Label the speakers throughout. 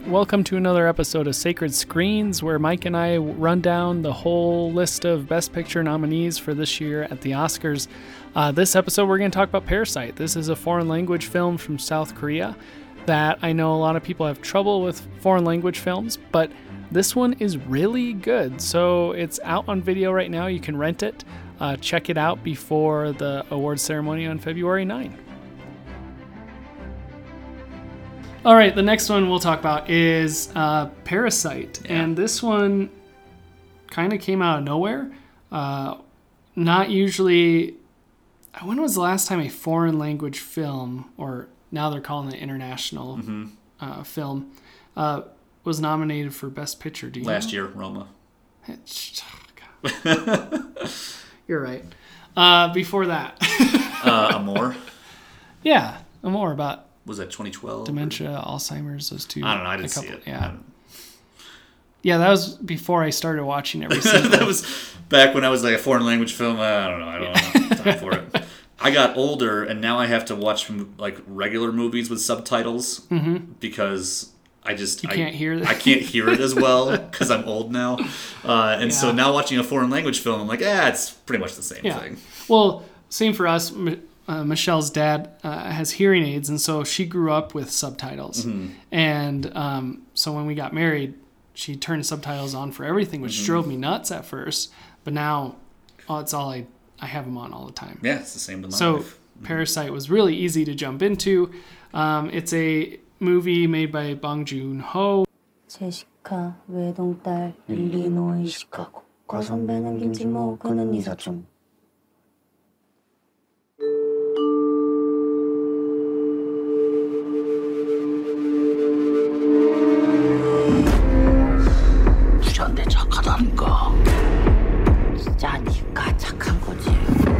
Speaker 1: Welcome to another episode of Sacred Screens, where Mike and I run down the whole list of Best Picture nominees for this year at the Oscars. This episode, we're going to talk about Parasite. This is a foreign language film from South Korea that I know a lot of people have trouble with foreign language films, but this one is really good. So it's out on video right now. You can rent it. Check it out before the awards ceremony on February 9. All right, the next one we'll talk about is Parasite. Yeah. And this one kind of came out of nowhere. Not usually... When was the last time a foreign language film, or now they're calling it international film, was nominated for Best Picture? Do you
Speaker 2: Last
Speaker 1: know?
Speaker 2: year, Roma.
Speaker 1: You're right. Before that.
Speaker 2: Amor?
Speaker 1: Yeah, Amor, about...
Speaker 2: Was that 2012?
Speaker 1: Dementia, Alzheimer's, those two.
Speaker 2: I don't know. I didn't see it.
Speaker 1: Yeah. Yeah, that was before I started watching every season.
Speaker 2: That was back when I was like a foreign language film. I don't know. I don't have time for it. I got older, and now I have to watch like regular movies with subtitles because I
Speaker 1: can't hear it.
Speaker 2: I can't hear it as well because I'm old now. So now watching a foreign language film, I'm like, it's pretty much the same thing.
Speaker 1: Well, same for us. Michelle's dad has hearing aids, and so she grew up with subtitles. And so when we got married, she turned subtitles on for everything, which drove me nuts at first. But now, it's all I have them on all the time.
Speaker 2: Yeah, it's the same with my
Speaker 1: So
Speaker 2: life.
Speaker 1: Parasite was really easy to jump into. It's a movie made by Bong Joon-ho.
Speaker 3: 제시카 외동딸 일리노이 시카고 과선배는 김치모 그는 이사촌.
Speaker 4: 부자인데 착하다니까. 진짜 니가 착한 거지.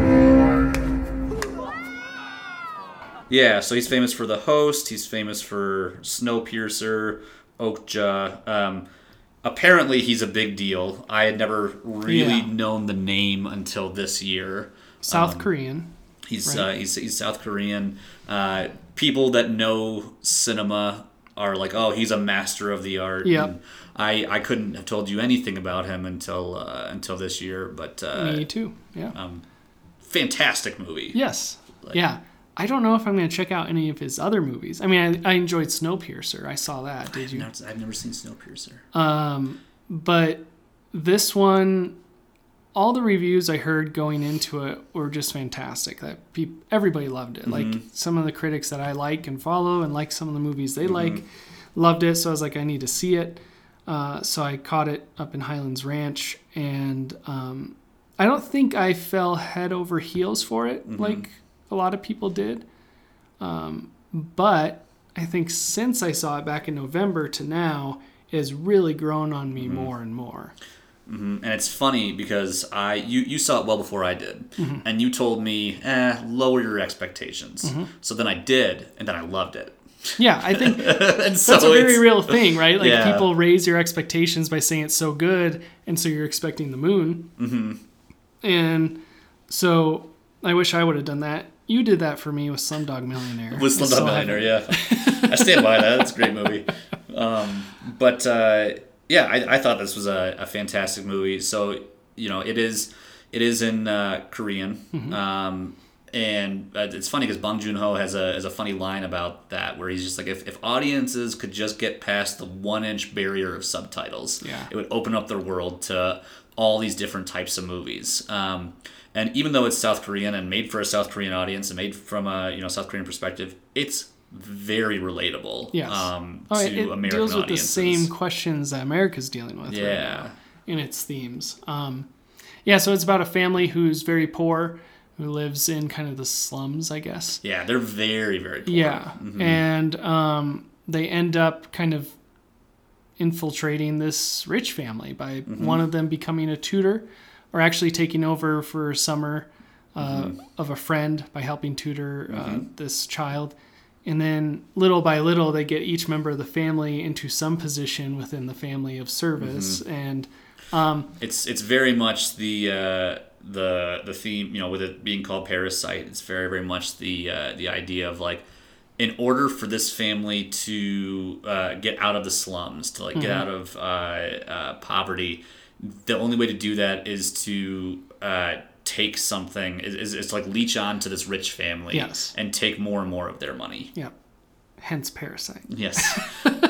Speaker 2: Yeah, so he's famous for The Host. He's famous for Snowpiercer, Okja. Apparently, he's a big deal. I had never really known the name until this year.
Speaker 1: South Korean.
Speaker 2: He's
Speaker 1: right?
Speaker 2: He's South Korean. People that know cinema are like, oh, he's a master of the art.
Speaker 1: Yep.
Speaker 2: I couldn't have told you anything about him until this year, but
Speaker 1: Me too. Yeah.
Speaker 2: Fantastic movie.
Speaker 1: Yes. Yeah. I don't know if I'm going to check out any of his other movies. I mean, I enjoyed Snowpiercer. I saw that. Did you?
Speaker 2: I've never seen Snowpiercer.
Speaker 1: But this one, all the reviews I heard going into it were just fantastic. That everybody loved it. Like some of the critics that I like and follow and like some of the movies they like loved it. So I was like, I need to see it. So I caught it up in Highlands Ranch, and I don't think I fell head over heels for it like a lot of people did. But I think since I saw it back in November to now, it has really grown on me more and more.
Speaker 2: And it's funny because you saw it well before I did, and you told me, lower your expectations. So then I did, and then I loved it.
Speaker 1: Yeah, I think
Speaker 2: and so
Speaker 1: that's a very real thing, right? Like
Speaker 2: Yeah.
Speaker 1: people raise your expectations by saying it's so good, and so you're expecting the moon. And so I wish I would have done that. You did that for me with Slumdog Millionaire.
Speaker 2: With Slumdog Millionaire, yeah. I stand by that. That's a great movie. I thought this was a fantastic movie. So, it is in Korean. And it's funny because Bong Joon-ho has a funny line about that where he's just like, if audiences could just get past the 1-inch barrier of subtitles, it would open up their world to all these different types of movies. And even though it's South Korean and made for a South Korean audience and made from a South Korean perspective, it's very relatable
Speaker 1: Yes.
Speaker 2: to
Speaker 1: it
Speaker 2: American
Speaker 1: deals with
Speaker 2: audiences.
Speaker 1: the same questions that America's dealing with right now in its themes. So it's about a family who's very poor, who lives in kind of the slums, I guess.
Speaker 2: Yeah, they're very, very poor.
Speaker 1: Yeah, and they end up kind of infiltrating this rich family by one of them becoming a tutor, or actually taking over for summer of a friend by helping tutor this child. And then little by little, they get each member of the family into some position within the family of service. And
Speaker 2: it's very much the theme, with it being called Parasite. It's very, very much the idea of like in order for this family to get out of the slums, to like get out of poverty, the only way to do that is to take something, is to like leech on to this rich family,
Speaker 1: Yes.
Speaker 2: and take more and more of their money.
Speaker 1: Yeah. Hence Parasite.
Speaker 2: Yes.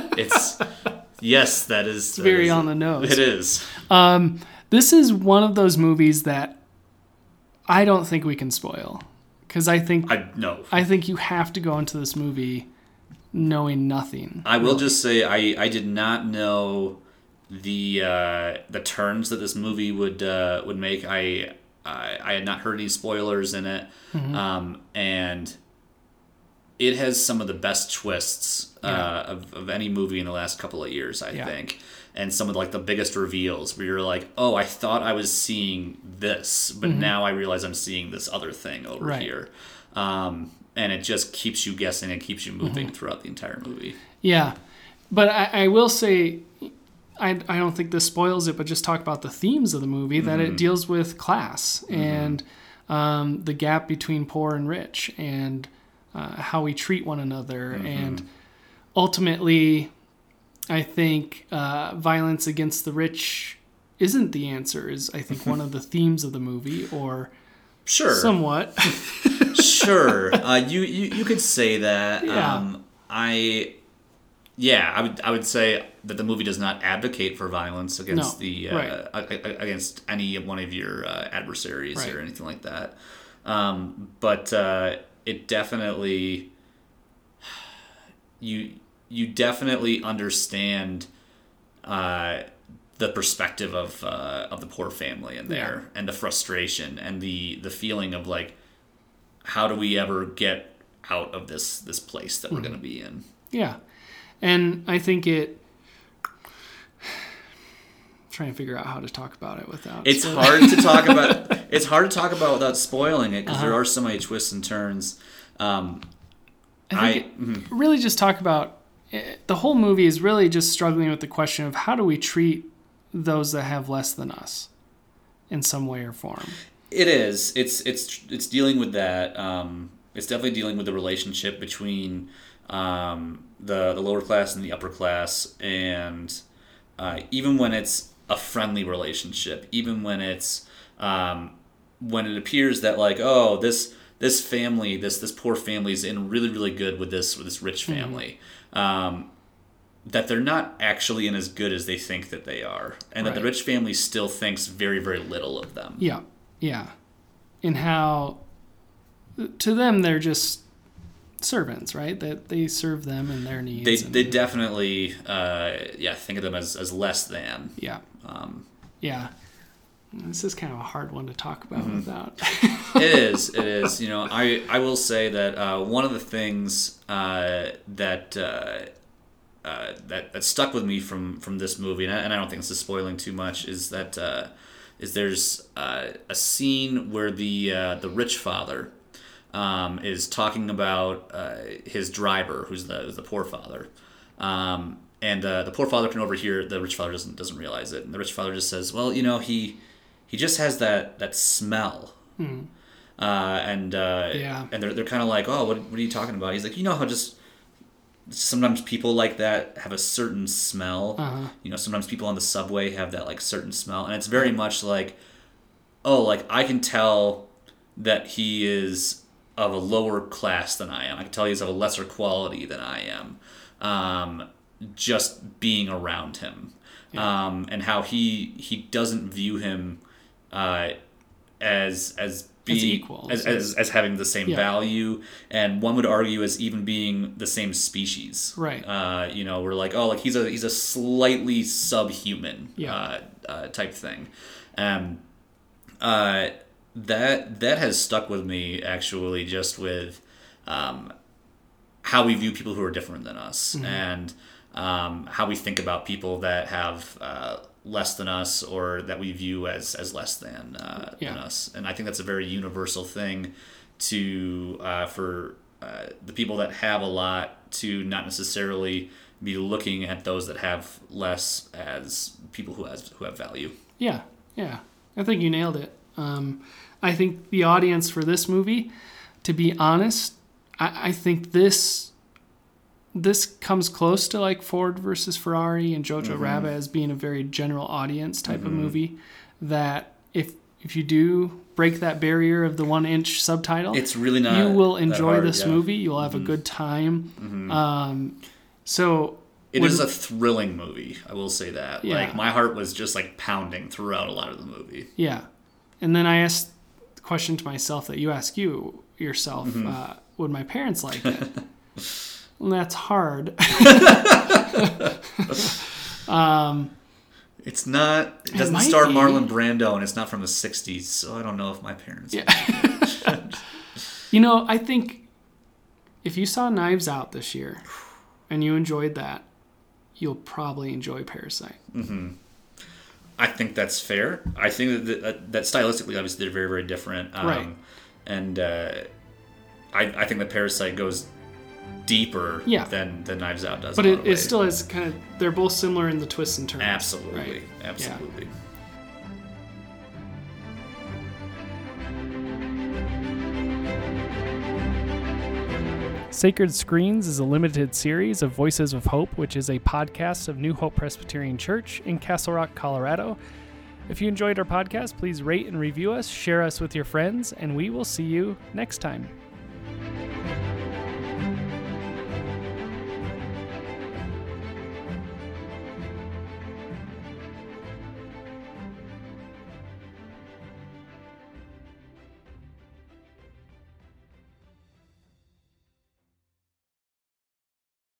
Speaker 2: Yes, that is
Speaker 1: Very on the nose.
Speaker 2: It is.
Speaker 1: This is one of those movies that I don't think we can spoil. Because I think you have to go into this movie knowing nothing.
Speaker 2: I will just say I did not know the turns that this movie would make. I had not heard any spoilers in it, and it has some of the best twists of any movie in the last couple of years, I think. And some of like the biggest reveals where you're like, oh, I thought I was seeing this, but now I realize I'm seeing this other thing over here. And it just keeps you guessing and keeps you moving throughout the entire movie. Yeah.
Speaker 1: But I will say, I don't think this spoils it, but just talk about the themes of the movie, that it deals with class and the gap between poor and rich, and how we treat one another. And ultimately, I think violence against the rich isn't the answer, is I think one of the themes of the movie, or somewhat.
Speaker 2: Sure. You could say that.
Speaker 1: Yeah.
Speaker 2: I would say that the movie does not advocate for violence against against any one of your adversaries or anything like that. But it definitely you definitely understand the perspective of the poor family in there, and the frustration and the feeling of like, how do we ever get out of this place that we're going to be in? Yeah.
Speaker 1: And I think trying to figure out how to talk about it without.
Speaker 2: It's hard to talk about. It's hard to talk about without spoiling it, because there are so many twists and turns.
Speaker 1: I think really just talk about the whole movie is really just struggling with the question of how do we treat those that have less than us in some way or form.
Speaker 2: It is. It's dealing with that. It's definitely dealing with the relationship between the lower class and the upper class, and even when it's a friendly relationship, even when it's when it appears that like, oh, this family, this poor family is in really, really good with this rich family, that they're not actually in as good as they think that they are, and that the rich family still thinks very, very little of them.
Speaker 1: Yeah, yeah, and how to them they're just servants, right? That they serve them and their needs.
Speaker 2: They definitely think of them as less than.
Speaker 1: Yeah. Yeah. This is kind of a hard one to talk about without.
Speaker 2: It is. You know, I will say that one of the things that stuck with me from this movie, and I don't think this is spoiling too much, is that there's a scene where the rich father is talking about his driver, who's the poor father, and the poor father can overhear. The rich father doesn't realize it, and the rich father just says, "Well, you know, he just has that smell." And they're kind of like, "Oh, what are you talking about?" He's like, "You know how just sometimes people like that have a certain smell. You know, sometimes people on the subway have that like certain smell, and it's very much like, oh, like I can tell that he is of a lower class than I am. I can tell he's of a lesser quality than I am, just being around him, and how he doesn't view him as being
Speaker 1: equal,
Speaker 2: as having the same value, and one would argue as even being the same species.
Speaker 1: Right.
Speaker 2: You know, we're like, oh, like he's a slightly subhuman type thing. That has stuck with me actually, just with how we view people who are different than us, and how we think about people that have less than us, or that we view as less than us. And I think that's a very universal thing for the people that have a lot to not necessarily be looking at those that have less as people who have value.
Speaker 1: Yeah. I think you nailed it. I think the audience for this movie, to be honest, I think this this comes close to like Ford versus Ferrari and Jojo Rabbit as being a very general audience type of movie, that if you do break that barrier of the 1-inch subtitle,
Speaker 2: it's really not.
Speaker 1: You will enjoy
Speaker 2: hard,
Speaker 1: this movie. You'll have a good time. So
Speaker 2: it is a thrilling movie. I will say that.
Speaker 1: Yeah.
Speaker 2: Like my heart was just like pounding throughout a lot of the movie.
Speaker 1: Yeah, and then I asked the question to myself that you ask yourself: would my parents like it? Well, that's hard.
Speaker 2: It's not. It doesn't
Speaker 1: might
Speaker 2: star
Speaker 1: be.
Speaker 2: Marlon Brando, and it's not from the '60s, so I don't know if my parents.
Speaker 1: Yeah. You know, I think if you saw Knives Out this year and you enjoyed that, you'll probably enjoy Parasite.
Speaker 2: I think that's fair. I think that stylistically, obviously, they're very, very different.
Speaker 1: Right.
Speaker 2: And I think that Parasite goes deeper than Knives Out does.
Speaker 1: But it still is kind of, they're both similar in the twists and turns.
Speaker 2: Absolutely.
Speaker 1: Right?
Speaker 2: Absolutely.
Speaker 1: Yeah. Sacred Screens is a limited series of Voices of Hope, which is a podcast of New Hope Presbyterian Church in Castle Rock, Colorado. If you enjoyed our podcast, please rate and review us, share us with your friends, and we will see you next time.